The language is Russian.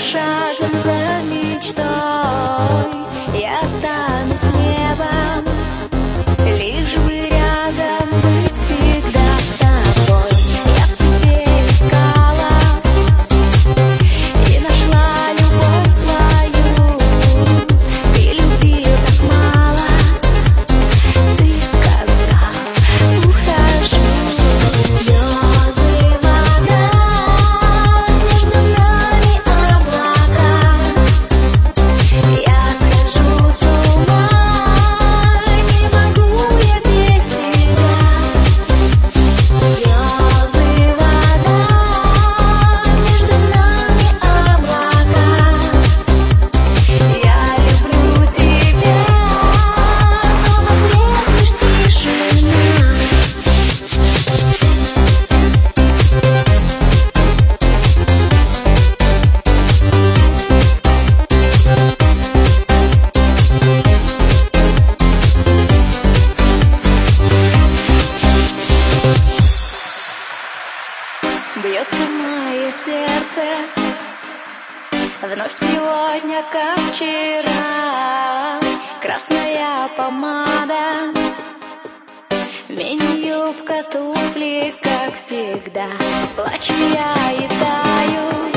шагом за мечтой я останусь небом, лишь бы рядом быть всегда с тобой. Я в тебе искала и нашла любовь свою. Ты любил так мало, ты сказал: ухожу. Слезы, вода, между нами облака. Я схожу с ума, не могу я без тебя. Слезы, вода, между нами облака. Я люблю тебя, но в ответ лишь тишина. Бьется мое сердце вновь сегодня, как вчера. Красная помада, мини-юбка, туфли, как всегда. Плачу я и таю,